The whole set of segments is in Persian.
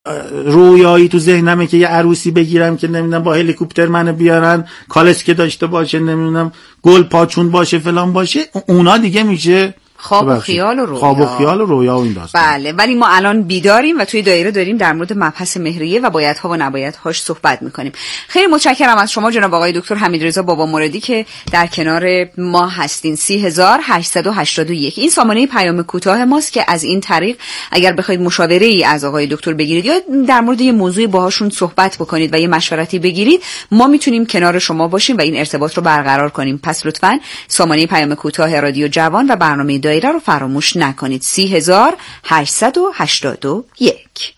رویایی تو ذهنمه که یه عروسی بگیرم که نمیدونم با هلیکوپتر منو بیارن، کالسکه داشته باشه، نمیدونم گل پاچون باشه، فلان باشه. اونا دیگه میشه خواب و خیال و رویا. خواب و خیال و رویا و این داستان. بله، ولی ما الان بیداریم و توی دایره داریم در مورد مبحث مهریه و بایدها و نبایدهاش صحبت میکنیم. خیلی متشکرم از شما جناب آقای دکتر حمیدرضا بابامرادی که در کنار ما هستین. 3881 این سامانه پیام کوتاه ماست که از این طریق اگر بخواید مشاوره ای از آقای دکتر بگیرید یا در مورد یه موضوعی باهاشون صحبت بکنید و یه مشورتی بگیرید، ما میتونیم کنار شما باشیم و این ارتباط رو برقرار کنیم. پس لطفاً سامانه پیام کوتاه رادیو جوان و برنامه دایره رو فراموش نکنید. 3881.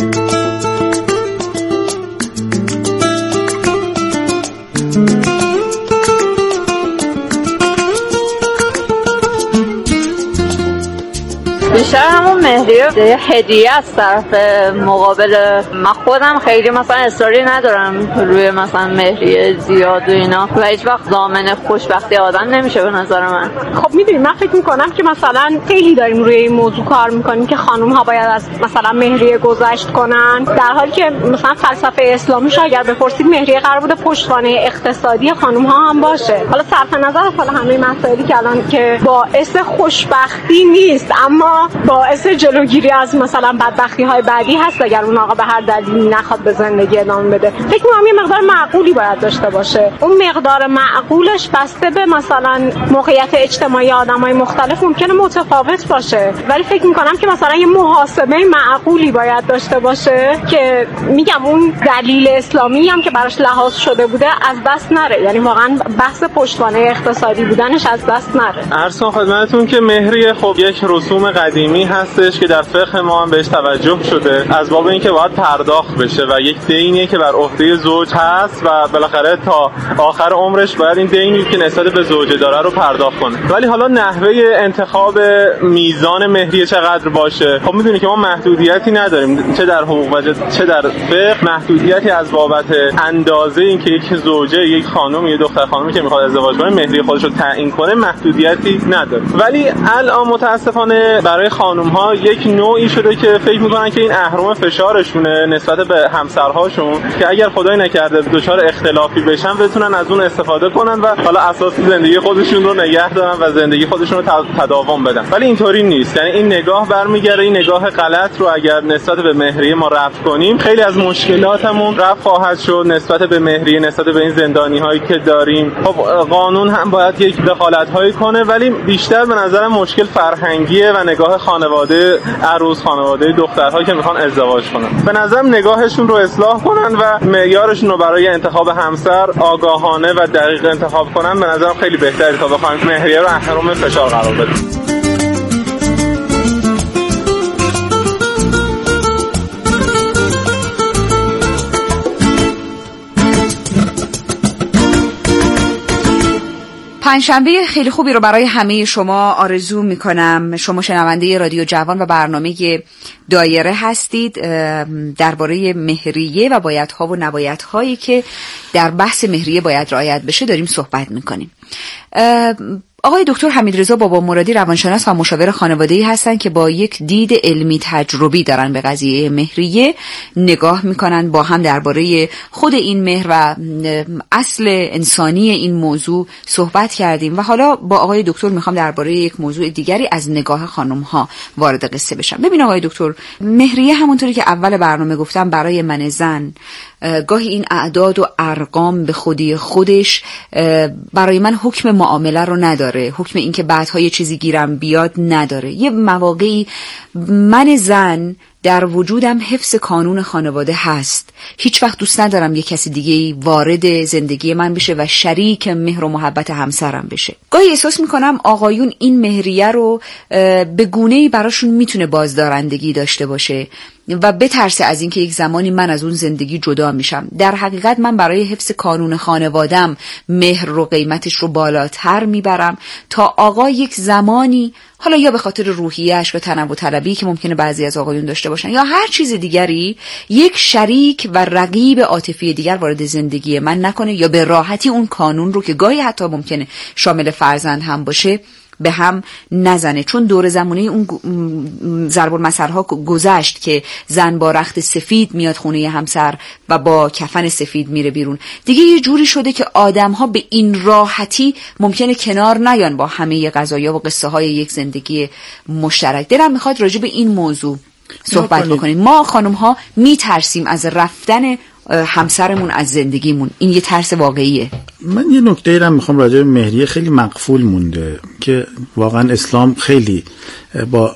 بیشتر همون مهریه هدیه از طرف مقابل. من خودم خیلی مثلا اصراری ندارم روی مثلا مهریه زیاد و اینا و هیچ وقت ضامن خوشبختی آدم نمیشه به نظر من. خب میدونی من فکر میکنم که مثلا خیلی داریم روی این موضوع کار میکنیم که خانم ها باید از مثلا مهریه گذشت کنن، در حالی که مثلا فلسفه اسلامیش اگر بپرسید مهریه قرار بوده پشتوانه اقتصادی خانم ها هم باشه. حالا صرف نظر از همه مسائلی که الان که باعث خوشبختی نیست اما باعث جلوگیری از مثلا بدبختی های بعدی هست اگر اون آقا به هر دلیلی نخواد به زندگی ادامه بده. فکر می‌کنم یه مقدار معقولی باید داشته باشه. اون مقدار معقولش بسته به مثلا موقعیت اجتماعی آدمای مختلف ممکنه متفاوت باشه، ولی فکر می‌کنم که مثلا یه محاسبه معقولی باید داشته باشه که میگم اون دلیل اسلامی هم که براش لحاظ شده بوده از دست نره، یعنی واقعا بحث پشتوانه اقتصادی بودنش از دست نره. عرض خدمتتون که مهریه خب یک رسوم قدیمی هستش که در فقه ما هم بهش توجه شده از باب اینکه باید پرداخت بشه و یک دینیه که بر عهده زوج هست و بالاخره تا آخر عمرش باید این دینی که نسبت به زوجه داره رو پرداخت کنه. ولی حالا نحوه انتخاب میزان مهریه چقدر باشه، خب میدونی که ما محدودیتی نداریم، چه در حقوق و چه در فقه محدودیتی از بابت اندازه اینکه یک زوجه، یک خانم، یک دختر خانمی که میخواد ازدواج کنه مهریه خودش رو تعیین کنه محدودیتی نداره. ولی الان متاسفانه برای خانم ها یک نوعی شده که فکر میکنن که این اهرم فشارشونه نسبت به همسرهاشون که اگر خدای نکرده دچار اختلافی بشن بتونن از اون استفاده کنن و حالا اساس زندگی خودشون رو نگه دارن و زندگی خودشون رو تداوم بدن. ولی اینطوری نیست. یعنی این نگاه برمیگره، این نگاه غلط رو اگر نسبت به مهریه ما رفع کنیم خیلی از مشکلاتمون رفع خواهد شد. نسبت به مهریه، نسبت به این زندانی هایی که داریم، خب قانون هم باید یک دخالت هایی کنه، ولی بیشتر به نظر مشکل فرهنگیه و نگاه خانواده عروس، خانواده دخترها که میخوان ازدواج کنن. به نظرم نگاهشون رو اصلاح کنن و معیارشون رو برای انتخاب همسر آگاهانه و دقیق انتخاب کنن. به نظرم خیلی بهتره تا بخوایم مهریه رو اهرم فشار قرار بدیم. پنجشنبه خیلی خوبی رو برای همه شما آرزو میکنم. شما شنونده رادیو جوان و برنامه دایره هستید. درباره مهریه و بایدها و نبایدهایی که در بحث مهریه باید رعایت بشه داریم صحبت میکنیم. آقای دکتر حمیدرضا بابامرادی روانشناس و مشاور خانوادگی هستن که با یک دید علمی تجربی دارن به قضیه مهریه نگاه میکنن. با هم درباره خود این مهر و اصل انسانی این موضوع صحبت کردیم و حالا با آقای دکتر میخوام درباره یک موضوع دیگری از نگاه خانم ها وارد قصه بشم. ببین آقای دکتر، مهریه همونطوری که اول برنامه گفتم برای من زن گاهی این اعداد و ارقام به خودی خودش برای من حکم معامله رو نداره، حکم این که بعدها یه چیزی گیرم بیاد نداره. یه مواقعی من زن در وجودم حفظ کانون خانواده هست. هیچ وقت دوست ندارم یه کسی دیگه وارد زندگی من بشه و شریک مهر و محبت همسرم بشه. گاهی احساس میکنم آقایون این مهریه رو به گونه‌ای براشون میتونه بازدارندگی داشته باشه و بترسه از اینکه یک زمانی من از اون زندگی جدا میشم. در حقیقت من برای حفظ کانون خانوادم مهر رو قیمتش رو بالاتر میبرم تا آقا یک زمانی، حالا یا به خاطر روحیه‌اش و تنوع طلبی که ممکنه بعضی از آقایون داشته باشن یا هر چیز دیگری، یک شریک و رقیب عاطفی دیگر وارد زندگی من نکنه یا به راحتی اون کانون رو که گاهی حتی ممکنه شامل فرزند هم باشه به هم نزنه، چون دور زمانه اون ضرب المثل‌ها گذشت که زن با رخت سفید میاد خونه همسر و با کفن سفید میره بیرون. دیگه یه جوری شده که آدم‌ها به این راحتی ممکنه کنار نیان با همه قضایا و قصه های یک زندگی مشترک. دلم میخواد راجع به این موضوع صحبت بکنیم. ما خانم ها میترسیم از رفتن همسرمون از زندگیمون. این یه ترس واقعیه. من یه نکته رو میخوام راجع به مهریه، خیلی مغفول مونده که واقعا اسلام خیلی با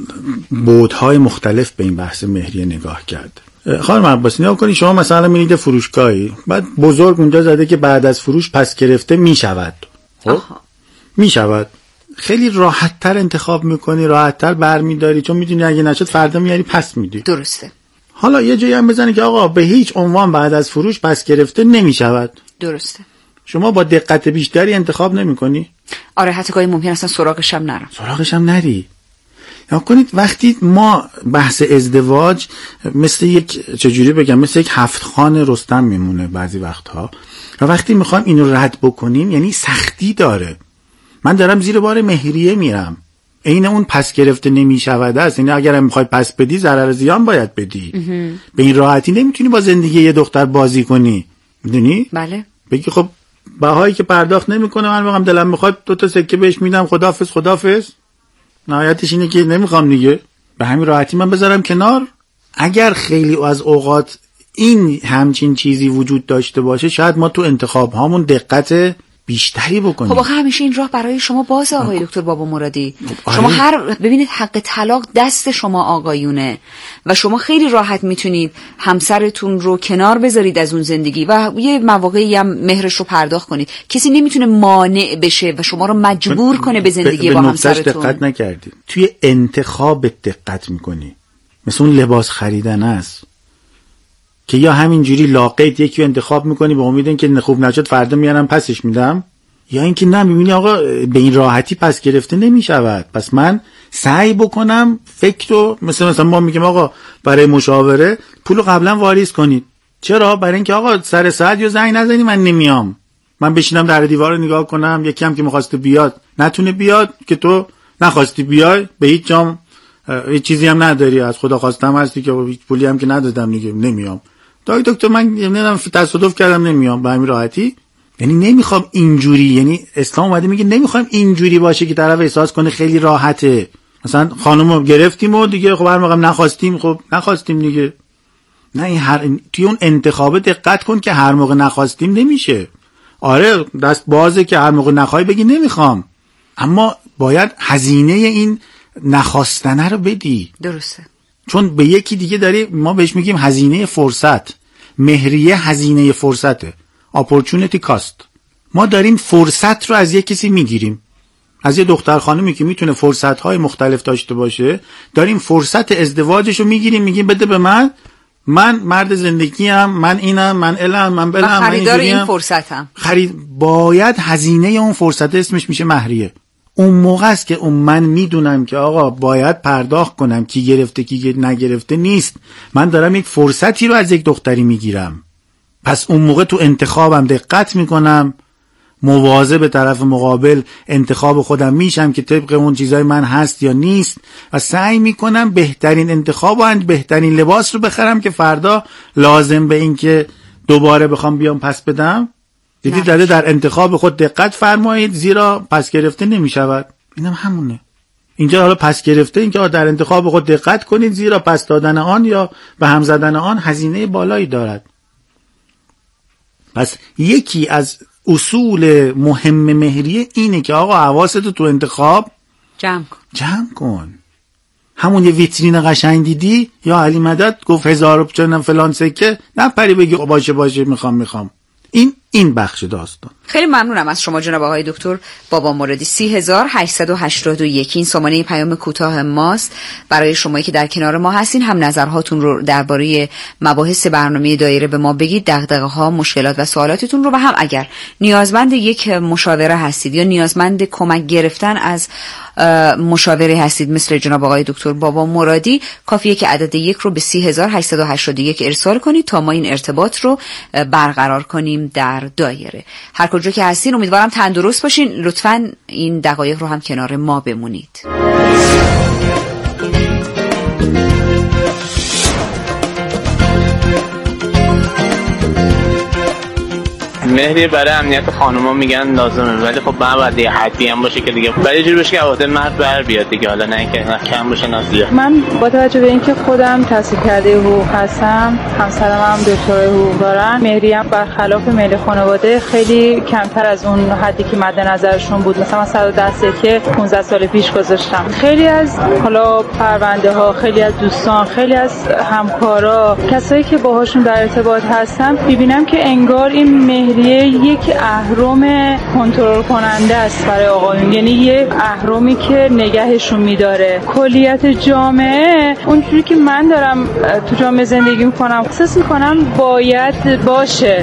بعدهای مختلف به این بحث مهریه نگاه کرد. خانم عباسی نگاه کنید، شما مثلا میرید فروشگاهی، بعد بزرگ اونجا زده که بعد از فروش پس گرفته میشود. خب میشود. خیلی راحت تر انتخاب میکنی، راحت تر برمیداری، چون میدونی اگه نشد فردا میاری پس میدی. درسته. حالا یه جایی هم بزنی که آقا به هیچ عنوان بعد از فروش پس گرفته نمیشود. درسته. شما با دقت بیشتری انتخاب نمیکنی؟ آره، حتی گاهی ممکن اصلا سراغش هم نری. یا کنید وقتی ما بحث ازدواج مثل یک چجوری بگم، مثل یک هفت خان رستم میمونه بعضی وقتها، و وقتی میخوایم اینو رد بکنیم یعنی سختی داره. من دارم زیر بار مهریه میرم، این اون پس گرفته نمیشود است. یعنی اگر میخوای پس بدی ضرر زیان باید بدی. به این راحتی نمیتونی با زندگی یه دختر بازی کنی، میدونی؟ بله. بگی خب بهایی که پرداخت نمیکنه من واقعا دلم میخواد 2 تا سکه بهش میدم، خداحافظ. نهایتش اینه که نمیخوام دیگه، به همین راحتی من بذارم کنار. اگر خیلی از اوقات این همچین چیزی وجود داشته باشه، شاید ما تو انتخاب هامون دقت بیشتری بکنیم. خب آخه همیشه این راه برای شما بازه آقای دکتر بابا مرادی. شما ببینید حق طلاق دست شما آقایونه و شما خیلی راحت میتونید همسرتون رو کنار بذارید از اون زندگی و یه مواقعی هم مهرش رو پرداخت کنید. کسی نمیتونه مانع بشه و شما رو مجبور کنه به زندگی با همسرتون. دقت نکردید. توی انتخاب دقت میکنی. مثل اون لباس خریدن است که یا همینجوری لاقیت یکی انتخاب میکنی به امید اینکه خوب نشد فردا میارم پسش میدم، یا اینکه نه میبینی آقا به این راحتی پس گرفته نمیشود، پس من سعی بکنم فکر رو مثلا ما میگیم آقا برای مشاوره پولو قبلا واریز کنید. چرا؟ برای اینکه آقا سر ساعت یا زنگ نزنی من نمیام، من بشینم در دیوار رو نگاه کنم، یکی هم که میخواسته بیاد نتونه بیاد که تو نخواستی بیای، به هیچ جام هیچ چیزی هم نداری، از خدا خواستم هستی که هیچ پولی هم که ندادم دیگه نمیام. دکتر من نمیدونم تصادف کردم نمیام، به همین راحتی. یعنی نمیخوام اینجوری، یعنی اسلام اومده میگه نمیخوام اینجوری باشه که طرف احساس کنه خیلی راحته، مثلا خانومو گرفتیم و دیگه خب هر موقع نخواستیم خب نخواستیم دیگه. نه، این توی اون انتخاب دقت کن که هر موقع نخواستیم نمیشه. آره دست بازه که هر موقع نخوای بگی نمیخوام، اما باید هزینه این نخواستنه رو بدی. درسته. چون به یکی دیگه داری، ما بهش میگیم هزینه فرصت. مهریه هزینه فرصته، opportunity cost. ما داریم فرصت رو از یک کسی میگیریم، از یه دختر خانمی که میتونه فرصت‌های مختلف داشته باشه، داریم فرصت ازدواجش رو میگیریم، میگیم بده به من مرد زندگیم، من اینم، من الم، من بلم، من خریدار این فرصتم. باید هزینه اون فرصت اسمش میشه مهریه. اون موقع است که من میدونم که آقا باید پرداخت کنم، کی گرفته کی نگرفته نیست، من دارم یک فرصتی رو از یک دختری میگیرم. پس اون موقع تو انتخابم دقت میکنم، مواظب به طرف مقابل انتخاب خودم میشم که طبق اون چیزای من هست یا نیست، و سعی میکنم بهترین انتخاب و بهترین لباس رو بخرم که فردا لازم به این که دوباره بخوام بیام پس بدم. دیدید داده در انتخاب خود دقت فرمایید، زیرا پس گرفته نمیشود. اینم همونه. اینجا حالا پس گرفته، اینکه در انتخاب خود دقت کنید، زیرا پس دادن آن یا به هم زدن آن هزینه بالایی دارد. پس یکی از اصول مهم مهریه اینه که آقا حواستو تو انتخاب جمع کن. همون یه ویترین قشنگ دیدی یا علی مدد گفت 1000 فلان سکه، نپری بگی باشه میخوام. این بخش داستان. خیلی ممنونم از شما جناب آقای دکتر بابا مرادی. 3881 این سامانه پیام کوتاه ماست برای شمایی که در کنار ما هستین. هم نظرهاتون رو درباره مباحث برنامه دایره به ما بگید، دغدغه‌ها، مشکلات و سوالاتتون رو، و هم اگر نیازمند یک مشاوره هستید یا نیازمند کمک گرفتن از مشاوره هستید مثل جناب آقای دکتر بابا مرادی، کافیه که عدد 1 رو به 3881 ارسال کنید تا ما این ارتباط رو برقرار کنیم در در دایره. هر کجا که هستین امیدوارم تندرست باشین. لطفاً این دقایق رو هم کنار ما بمونید. مهریه برای امنیت خانوما میگن لازمه، ولی خب باید یه حدی هم باشه که دیگه برای جوری باشه که عواطف مرد بر بیاد دیگه، حالا نه اینکه کم باشه نه زیاد. من با توجه به اینکه خودم تحصیل کرده حقوق هستم، همسرم هم دکترای حقوق دارن، مهریه برخلاف میل خانواده خیلی کمتر از اون حدی که مد نظرشون بود. مثلا 110 که 15 سال پیش گذاشتم. خیلی از حالا پرونده ها، خیلی از دوستان، خیلی از همکارا، کسایی که باهاشون در ارتباط هستم، میبینم که انگار این مهریه یک اهرم کنترل کننده است برای آقایون، یعنی یک اهرمی که نگهشون میداره. کلیت جامعه اونجوری که من دارم تو جامعه زندگی میکنم احساس میکنم باید باشه.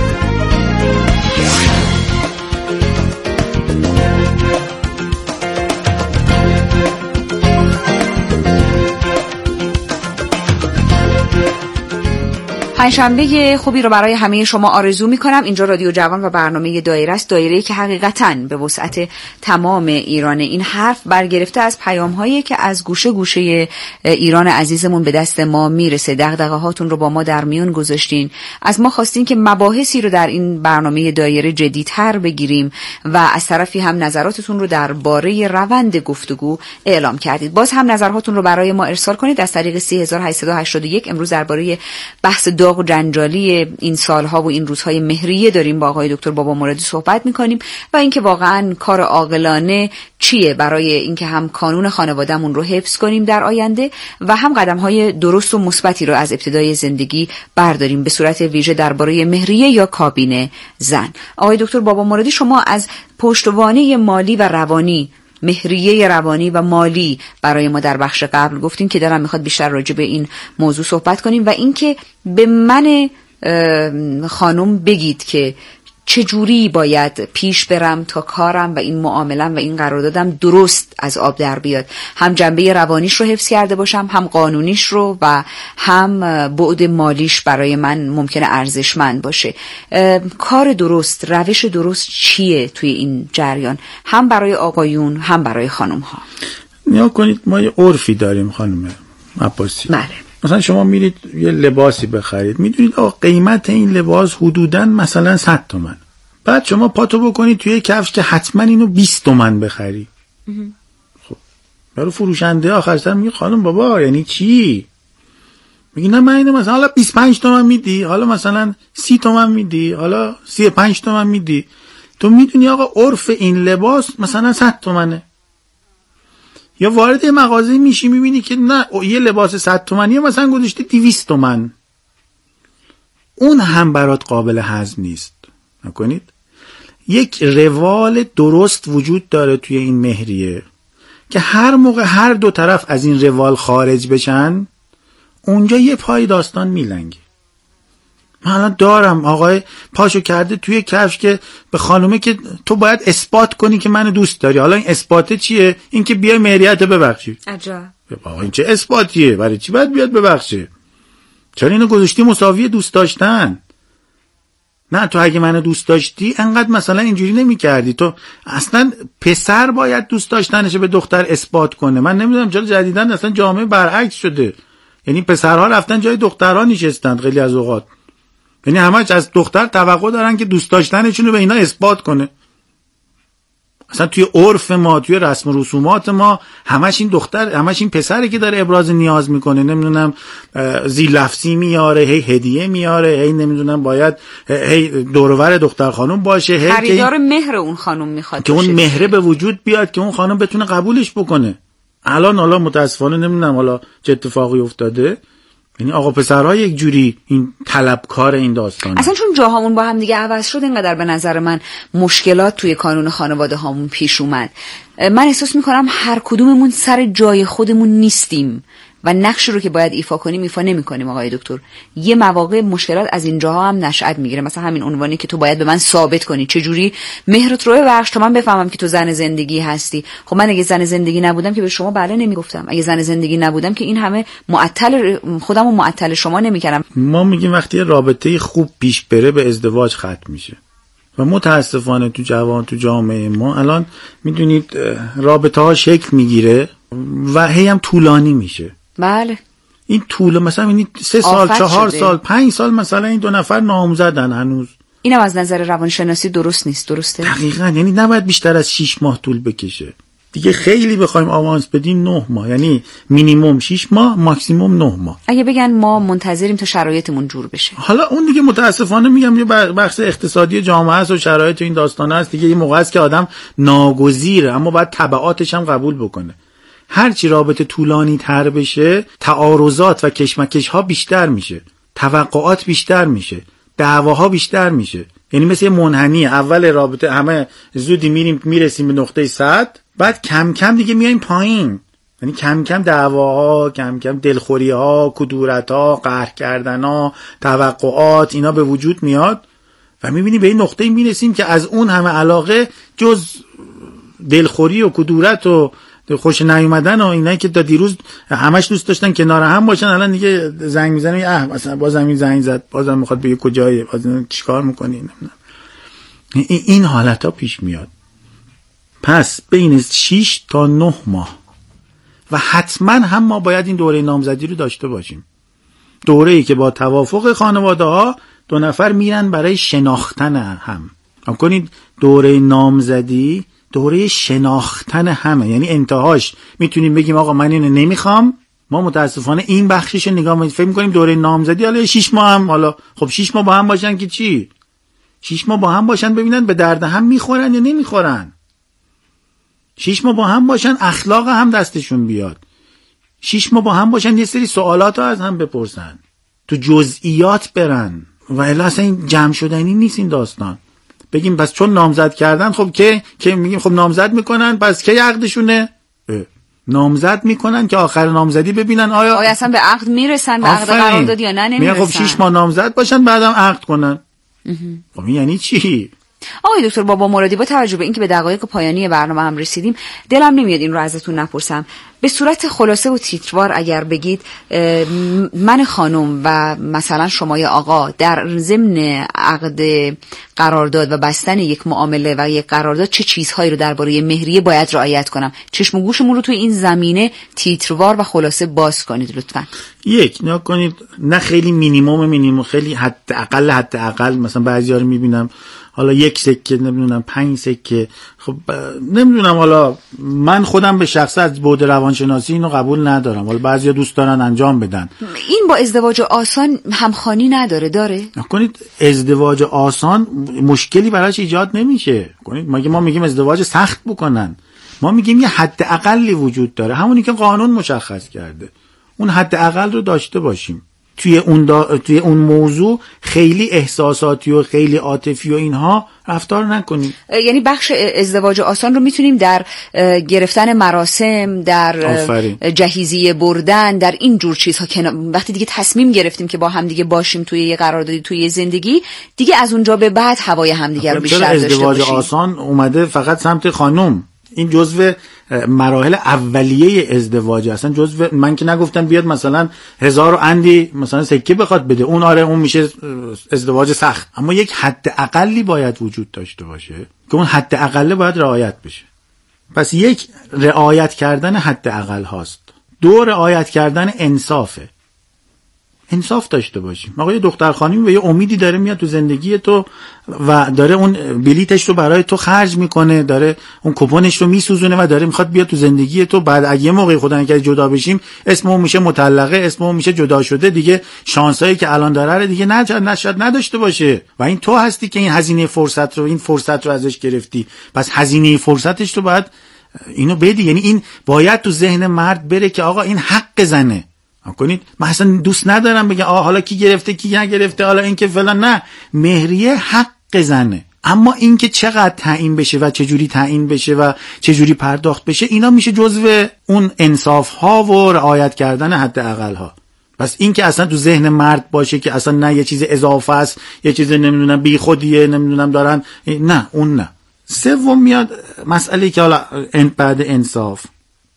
پنجشنبه خوبی رو برای همه شما آرزو می‌کنم. اینجا رادیو جوان و برنامه دایره است، دایره‌ای که حقیقتاً به وسعت تمام ایران. این حرف برگرفته از پیام‌هایی که از گوشه گوشه ایران عزیزمون به دست ما میرسه. دغدغه‌هاتون رو با ما در میون گذاشتین، از ما خواستین که مباحثی رو در این برنامه دایره جدی‌تر بگیریم و از طرفی هم نظراتتون رو درباره روند گفتگو اعلام کردید. باز هم نظراتتون رو برای ما ارسال کنید از طریق 3881. امروز درباره بحث داغ و جنجالی این سالها و این روزهای مهریه داریم با آقای دکتر بابا مرادی صحبت میکنیم و اینکه واقعا کار عاقلانه چیه برای اینکه هم کانون خانوادهمون رو حفظ کنیم در آینده و هم قدم‌های درست و مثبتی رو از ابتدای زندگی برداریم، به صورت ویژه درباره مهریه یا کابینه زن. آقای دکتر بابا مرادی، شما از پشتوانه مالی و روانی، مهریه روانی و مالی برای ما در بخش قبل گفتیم که دلم میخواد بیشتر راجع به این موضوع صحبت کنیم و اینکه به من خانم بگید که چجوری باید پیش برم تا کارم و این معاملم و این قراردادم درست از آب در بیاد، هم جنبه روانیش رو حفظ کرده باشم، هم قانونیش رو و هم بعد مالیش برای من ممکنه ارزشمند باشه. کار درست، روش درست چیه توی این جریان، هم برای آقایون هم برای خانم ها؟ نیا کنید ما یه عرفی داریم خانم عباسی. بله. مثلا شما میرید یه لباسی بخرید، میدونید آقا قیمت این لباس حدوداً مثلا 100 تومن. بعد شما پاتو بکنید توی کفش که حتما اینو 20 تومن بخری. خب برای فروشنده آخر سر میگه خانم بابا یعنی چی؟ میگه نه من اینو مثلا حالا 25 تومن میدی، حالا مثلا 30 تومن میدی، حالا 35 تومن میدی. تو میدونی آقا عرف این لباس مثلا 100 تومنه. یا وارد یه مغازه میشی میبینی که نه یه لباس 100 تومنیه مثلا گذاشته 200 تومن. اون هم برات قابل هضم نیست. نکنید. یک روال درست وجود داره توی این مهریه که هر موقع هر دو طرف از این روال خارج بشن اونجا یه پای داستان میلنگه. من الان دارم آقای پاشو کرده توی کفش که به خانومه که تو باید اثبات کنی که منو دوست داری. حالا این اثباته چیه؟ این که بیای مهریت ببخشی. عجب. آقا این چه اثباتیه؟ برای چی باید بیاد ببخشه؟ چرا اینو گذاشتی مساوی دوست داشتن؟ نه تو اگه منو دوست داشتی انقدر مثلا اینجوری نمی کردی. تو اصلا پسر باید دوست داشتنش به دختر اثبات کنه. من نمیدونم چرا جدیدن اصلا جامعه برعکس شده. یعنی پسرها رفتن جای دخترها نشستن خیلی از اوقات. یعنی همش از دختر توقع دارن که دوست داشتنشون رو به اینا اثبات کنه. اصلا توی عرف ما، توی رسم و رسومات ما همش این دختر، همش این پسره که داره ابراز نیاز میکنه. نمیدونم زی لفظی میاره، هی هدیه میاره، هی نمیدونم باید هی دورور دختر خانم باشه، هی خریدار مهر اون خانم میخواد که اون مهره به وجود بیاد که اون خانم بتونه قبولش بکنه. الان متاسفانه نمیدونم حالا چه اتفاقی افتاده. یعنی آقا پسرها یک جوری این طلبکار این داستانه. اصلا چون جاهامون با هم دیگه عوض شد اینقدر به نظر من مشکلات توی کانون خانواده هامون پیش اومد. من احساس میکنم هر کدوممون سر جای خودمون نیستیم و نقشی رو که باید ایفا کنیم ایفا نمی‌کنیم. آقای دکتر یه مواقع مشکلات از اینجاها هم نشأت میگیره. مثلا همین عنوانی که تو باید به من ثابت کنی چجوری مهرت رو ببخش تا من بفهمم که تو زن زندگی هستی. خب من اگه زن زندگی نبودم که به شما بله نمیگفتم. اگه زن زندگی نبودم که این همه معطل خودمو معطل شما نمیکردم. ما میگیم وقتی رابطه خوب پیش بره به ازدواج ختم میشه. و متاسفانه تو جامعه ما الان میدونید رابطه ها شکل میگیره و هی هم طولانی میشه. بله. این طول مثلا این 3 سال 4 سال 5 سال مثلا این 2 نفر نامزدن هنوز. اینم از نظر روانشناسی درست نیست. درسته؟ دقیقاً. یعنی نباید بیشتر از 6 ماه طول بکشه دیگه. خیلی بخوایم آوانس بدیم 9 ماه، یعنی مینیمم 6 ماه ماکسیمم 9 ماه. اگه بگن ما منتظریم تا شرایطمون جور بشه، حالا اون دیگه متاسفانه میگم یه بخش اقتصادی جامعه است و شرایط این داستانه است دیگه. یه موقع است که آدم ناگزیره، اما باید تبعاتش هم قبول بکنه. هرچی رابطه طولانی تر بشه تعارضات و کشمکش ها بیشتر میشه، توقعات بیشتر میشه، دعواها بیشتر میشه. یعنی مثل منحنی، اول رابطه همه زودی میرسیم به نقطه 100، بعد کم کم دیگه میایم پایین. یعنی کم کم دعواها، کم کم دلخوری‌ها، کدورت‌ها، قهر کردن‌ها، توقعات اینا به وجود میاد و میبینی به این نقطه میرسیم که از اون همه علاقه جز دلخوری و کدورت و خوش نیومدن و اینایی که تا دیروز همش دوست داشتن کنار هم باشن، الان دیگه زنگ میزنه مثلا بازم این زنگ زد، بازم میخواد بگه کجایی، بازم چیکار میکنی. این حالت ها پیش میاد. پس بین 6 تا 9 ماه و حتما هم ما باید این دوره نامزدی رو داشته باشیم. دوره‌ای که با توافق خانواده ها 2 نفر میرن برای شناختن هم. کنید دوره نامزدی دوره شناختن همه، یعنی انتهاش میتونیم بگیم آقا من اینو نمیخوام. ما متاسفانه این بخشش نگاه میکنیم، فکر میکنیم دوره نامزدی حالا 6 ماه هم، حالا خب 6 ماه با هم باشن که چی؟ 6 ماه با هم باشن ببینن به درد هم میخورن یا نمیخورن. 6 ماه با هم باشن اخلاق هم دستشون بیاد. 6 ماه با هم باشن یه سری سوالات از هم بپرسن، تو جزئیات برن. و الا اصلا این جمع شدنی نیست این داستان. بگیم بس چون نامزد کردن خب که میگیم خب نامزد میکنن پس که عقدشونه؟ نامزد میکنن که آخر نامزدی ببینن آیا اصلا به عقد میرسن، به عقد قرارداد یا نه نمیرسن. میگن خب 6 ماه نامزد باشن بعدم عقد کنن. خب یعنی چی؟ آقای دکتر بابا مرادی، با توجه به اینکه به دقایق پایانی برنامه هم رسیدیم، دلم نمیاد این رو ازتون نپرسم. به صورت خلاصه و تیتروار اگر بگید من خانم و مثلا شمای آقا در ضمن عقد قرارداد و بستن یک معامله و یک قرارداد چه چیزهایی رو درباره مهریه باید رعایت کنم؟ چشم و گوشمون رو توی این زمینه تیتروار و خلاصه باز کنید لطفاً. یک نگاه کنید، نه خیلی مینیمم، خیلی حداقل مثلا بعضی‌ها رو میبینم حالا 1 سکه، نمیدونم 5 سکه. خب نمیدونم، حالا من خودم به شخص از بعد روانشناسی اینو قبول ندارم. حالا بعضیا دوست دارن انجام بدن. این با ازدواج آسان همخوانی نداره؟ داره؟ کنید ازدواج آسان مشکلی براش ایجاد نمیشه. کنید ما میگیم ازدواج سخت بکنن، ما میگیم یه حد اقلی وجود داره، همونی که قانون مشخص کرده. اون حد اقل رو داشته باشیم. توی اون موضوع خیلی احساساتی و خیلی عاطفی و اینها رفتار نکنیم. یعنی بخش ازدواج آسان رو میتونیم در گرفتن مراسم، در جهیزیه بردن، در این جور چیزها که وقتی دیگه تصمیم گرفتیم که با هم دیگه باشیم توی یه قراردادی، توی یه زندگی دیگه، از اونجا به بعد هوای همدیگه رو بیشتر داشته باشیم. ازدواج آسان اومده فقط سمت خانم. این جزو مراحل اولیه ازدواج، اصلا جزو، من که نگفتم بیاد مثلا 1000 و اندی مثلا سکه بخواد بده، اون آره اون میشه ازدواج سخت، اما یک حد اقلی باید وجود داشته باشه که اون حد اقله باید رعایت بشه. پس یک رعایت کردن حد اقل هاست. 2 رعایت کردن انصافه. انصاف داشته باشیم. آقا دختر خانمی به یه امیدی داره میاد تو زندگی تو و داره اون بلیتش رو برای تو خرج میکنه، داره اون کوپونش رو میسوزونه و داره میخواد بیاد تو زندگی تو. بعد اگه موقعی خدا نکنه جدا بشیم، اسم اون میشه مطلقه، اسم اون میشه جدا شده، دیگه شانسایی که الان داره رو دیگه نشد نداشته باشه. و این تو هستی که این هزینه فرصت رو، این فرصت رو ازش گرفتی، پس هزینه فرصتش رو باید اینو بدی. یعنی این باید تو ذهن مرد بره که آقا این حق زنه. کنید من اصلا دوست ندارم بگم حالا کی گرفته کی نگرفته، حالا این که فلان، نه، مهریه حق زنه. اما این که چقدر تعیین بشه و چجوری تعیین بشه و چجوری پرداخت بشه، اینا میشه جزو اون انصاف ها و رعایت کردن حد اقل ها. بس این که اصلا تو ذهن مرد باشه که اصلا نه یه چیز اضافه است، یه چیز نمیدونم بی خودیه، نمیدونم دارن، نه اون نه. 3 میاد مسئله که حالا بعد انصاف،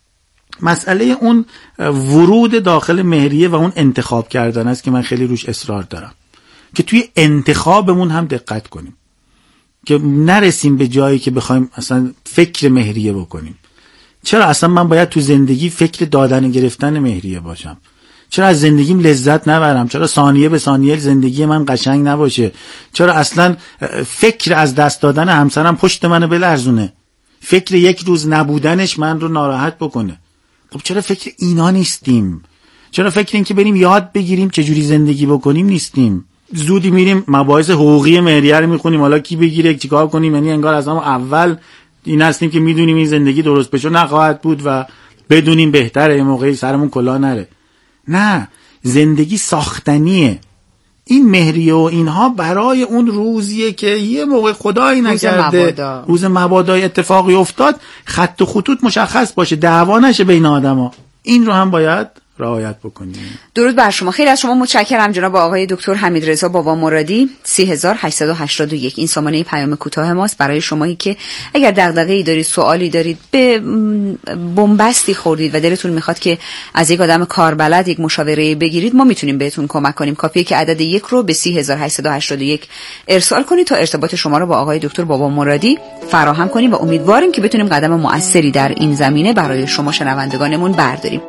مسئله اون ورود داخل مهریه و اون انتخاب کردن است که من خیلی روش اصرار دارم که توی انتخابمون هم دقت کنیم. که نرسیم به جایی که بخوایم اصلا فکر مهریه بکنیم. چرا اصلا من باید تو زندگی فکر دادن و گرفتن مهریه باشم؟ چرا از زندگیم لذت نبرم؟ چرا ثانیه به ثانیه زندگی من قشنگ نباشه؟ چرا اصلا فکر از دست دادن همسرم پشت منو بلرزونه؟ فکر یک روز نبودنش من رو ناراحت بکنه؟ خب چرا فکر اینا نیستیم؟ چرا فکر این که بریم یاد بگیریم چجوری زندگی بکنیم نیستیم؟ زودی میریم مباحث حقوقی مهریه رو میخونیم، حالا کی بگیره چیکار کنیم، یعنی انگار از همون اول این هستیم که میدونیم این زندگی درست بشه نخواهد بود و بدونیم بهتره یه موقعی سرمون کلاه نره. نه، زندگی ساختنیه. این مهریه و اینها برای اون روزیه که یه موقع خدایی نکرده روز مبادا اتفاقی افتاد خط و خطوط مشخص باشه، دعوا نشه بین آدما. این رو هم باید رعایت بکنیم. درود بر شما. خیلی از شما متشکرم جناب آقای دکتر حمیدرضا بابا مرادی. 3881 این سامانه پیام کوتاه ماست برای شمایی که اگر دغدغه‌ای دارید، سوالی دارید، به بنبستی خوردید و دلتون میخواد که از یک آدم کاربلد یک مشاوره بگیرید، ما میتونیم بهتون کمک کنیم. کافیه که عدد 1 رو به 3881 ارسال کنید تا ارتباط شما رو با آقای دکتر بابا مرادی فراهم کنیم و امیدواریم که بتونیم قدم مؤثری در این زمینه برای شما شنوندگانمون برداریم.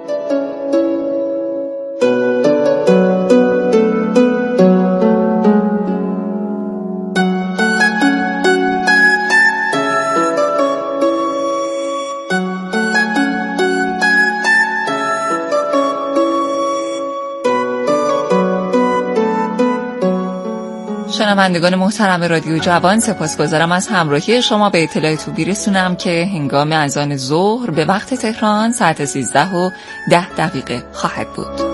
شنوندگان محترم رادیو جوان، سپاسگزارم از همراهی شما. به اطلاعتون برسونم که هنگام اذان ظهر به وقت تهران ساعت 13:10 خواهد بود.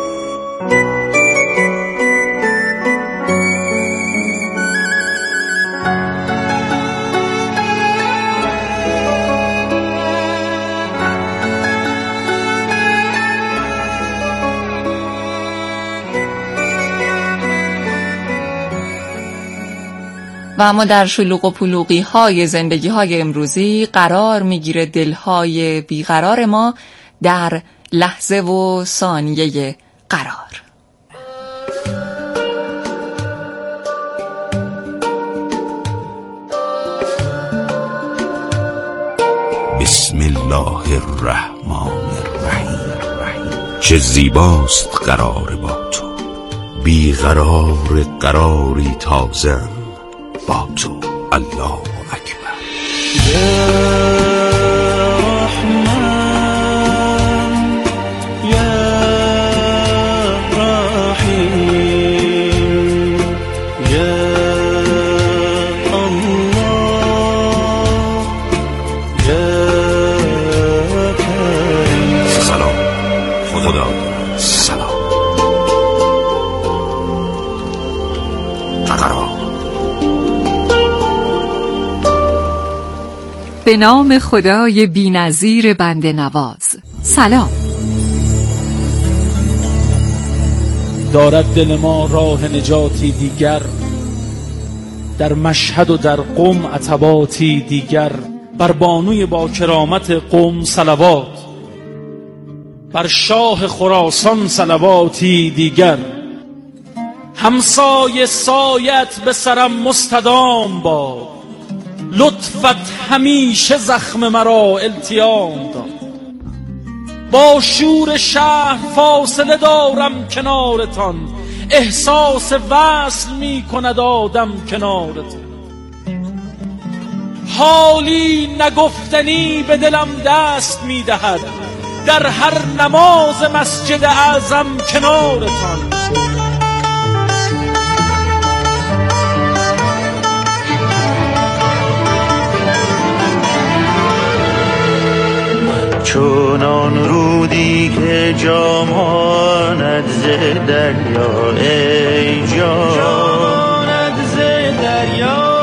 و اما در شلوغ و پلوغی های زندگی های امروزی قرار میگیره دلهای بیقرار ما در لحظه و ثانیه قرار. بسم الله الرحمن الرحیم. چه زیباست قرار با تو، بیقرار قراری تازه با تو. الله اکبر. یا رحمان یا رحیم یا الله یا کریم. سلام خدا. سلام قرار. به نام خدای بی‌نظیر بنده نواز. سلام. دارد دل ما راه نجاتی دیگر، در مشهد و در قم عتباتی دیگر. بر بانوی با کرامت قم صلوات، بر شاه خراسان صلواتی دیگر. همسایه سایت به سرم مستدام باد، لطفت همیشه زخم مرا التیام داد. با شور شهر فاصله دارم کنارتان، احساس وصل می کند آدم کنارتان. حالی نگفتنی به دلم دست می دهد، در هر نماز مسجد اعظم کنارتان. چونان رودی که جاماند ز دریا، ای جاماند ز دریا.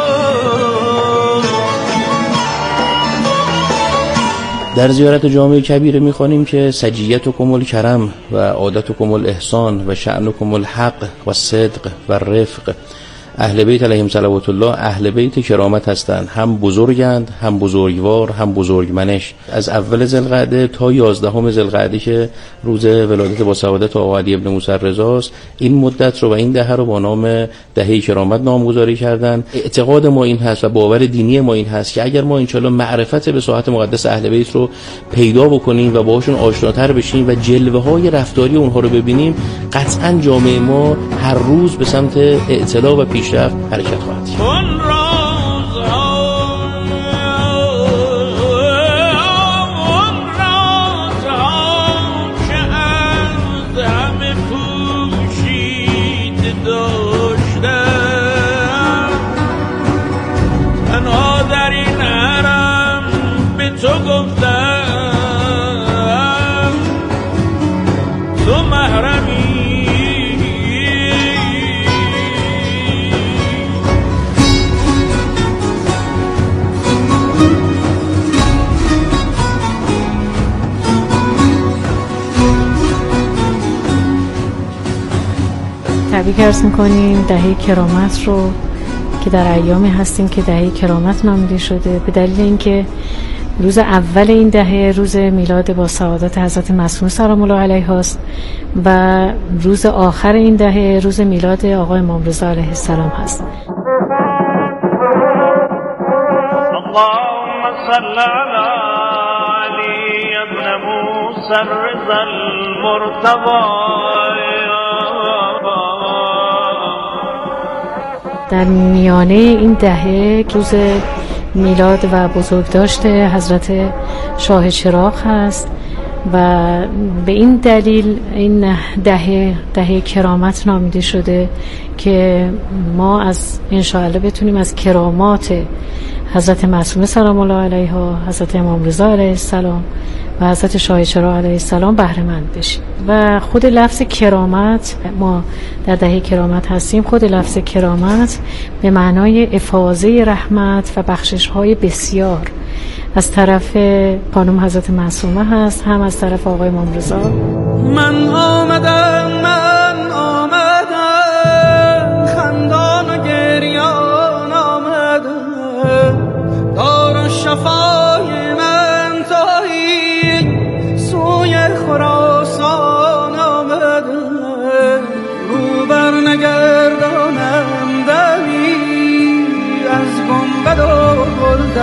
در زیارت جامع کبیره میخوانیم که سجیتکم الکرم و عادتکم الاحسان و شأنکم الحق و صدق و رفق. اهل بیت علیهم صلوات الله اهل بیت کرامت هستند، هم بزرگند، هم بزرگوار، هم بزرگمنش. از اول ذوالقعده تا 11 ذوالقعده که روز ولادت با سعادت آقا علی ابن موسی رضا است، این مدت رو و این دهه رو با نام دهه کرامت نامگذاری کردن. اعتقاد ما این هست و باور دینی ما این هست که اگر ما انشالله معرفت به ساحت مقدس اهل بیت رو پیدا بکنیم و باهاشون آشناتر بشیم و جلوه‌های رفتاری اونها رو ببینیم، قطعاً جامعه ما هر روز به سمت اعتلا و پیشرفت حرکت خواهد کرد. تبریک عرض میکنیم دهه کرامت رو که در ایامی هستیم که دهه کرامت نامیده شده به دلیل اینکه روز اول این دهه روز میلاد با سعادت حضرت معصومه سلام الله علیها است و روز آخر این دهه روز میلاد آقا امام رضا علیه السلام هست. اللهم صل علی علی ابن موسی رضا المرتضی. در میانه این دهه روز میلاد و بزرگداشت حضرت شاه چراغ هست و به این دلیل این دهه کرامت نامیده شده که ما از انشاءالله بتونیم از کرامات حضرت معصومه سلام الله علیها، حضرت امام رضا علیه السلام و حضرت شاه چراغ علیه السلام بهره مند بشیم. و خود لفظ کرامت، ما در دهه کرامت هستیم، خود لفظ کرامت به معنای افاضه رحمت و بخشش‌های بسیار از طرف خانم حضرت معصومه هست، هم از طرف آقای امام رضا. من آمدم خندان و گریان آمدم، دار شفای من تایی سوی خراسان آمدم، رو بر نگردانم دمی از گنبد و گل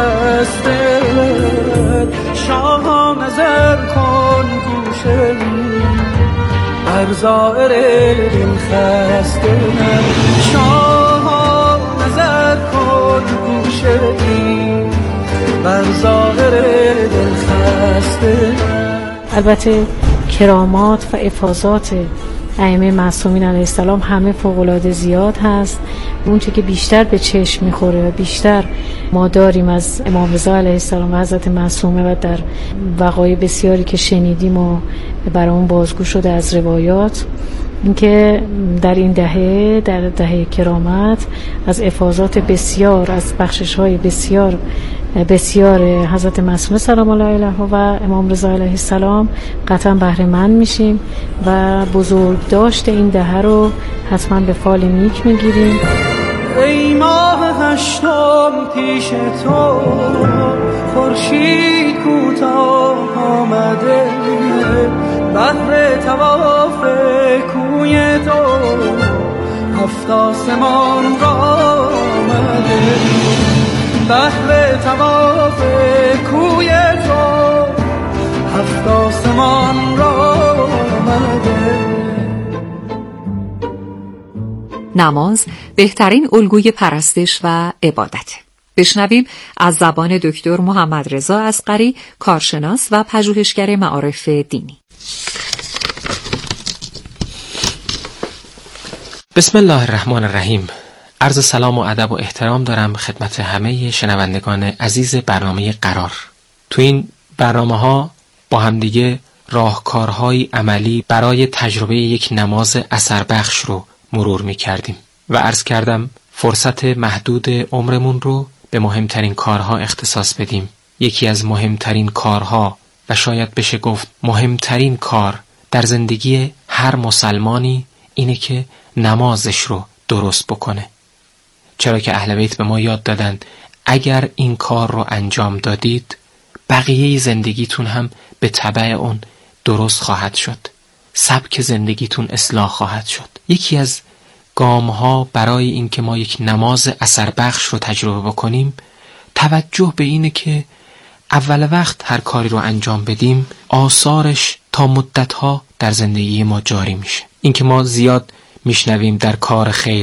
دستت، شاه نظر کن گوشه بر زائر دل خسته من، شاه نظر کن گوشه بر زائر دل خسته من. البته کرامات و افاضات ائمه معصومین علیه السلام همه فوق‌العاده زیاد هست. اون چه که بیشتر به چشم میخوره و بیشتر ما داریم از امام رضا علیه السلام و حضرت معصومه و در وقایع بسیاری که شنیدیم و برامون بازگو شده از روایات، اینکه در این دهه، در دهه کرامت، از افاضات بسیار، از بخشش‌های بسیار بسیار حضرت معصومه سلام الله علیها و امام رضا علیه السلام قطعا بهره مند میشیم و بزرگداشت این دهه رو حتما به فال نیک میگیریم. ای ماه هشتم پیش تو خورشید کوتاه آمده، بهر طواف کوی تو هفت آسمان را آمده، بهر طواف کوی تو هفت آسمان را آمده. نماز بهترین الگوی پرستش و عبادت. بشنویم از زبان دکتر محمد رضا اصغری، کارشناس و پژوهشگر معارف دینی. بسم الله الرحمن الرحیم. عرض سلام و ادب و احترام دارم خدمت همه شنوندگان عزیز برنامه قرار. تو این برنامه‌ها با همدیگه راهکارهای عملی برای تجربه یک نماز اثربخش رو مرور می‌کردیم و عرض کردم فرصت محدود عمرمون رو به مهمترین کارها اختصاص بدیم. یکی از مهمترین کارها و شاید بشه گفت مهمترین کار در زندگی هر مسلمانی اینه که نمازش رو درست بکنه. چرا که اهل بیت به ما یاد دادند اگر این کار رو انجام دادید بقیه زندگیتون هم به تبع اون درست خواهد شد، سبک زندگیتون اصلاح خواهد شد. یکی از گام‌ها برای این که ما یک نماز اثر بخش رو تجربه بکنیم توجه به اینه که اول وقت هر کاری رو انجام بدیم آثارش تا مدت‌ها در زندگی ما جاری میشه. این که ما زیاد میشنویم در کار خیر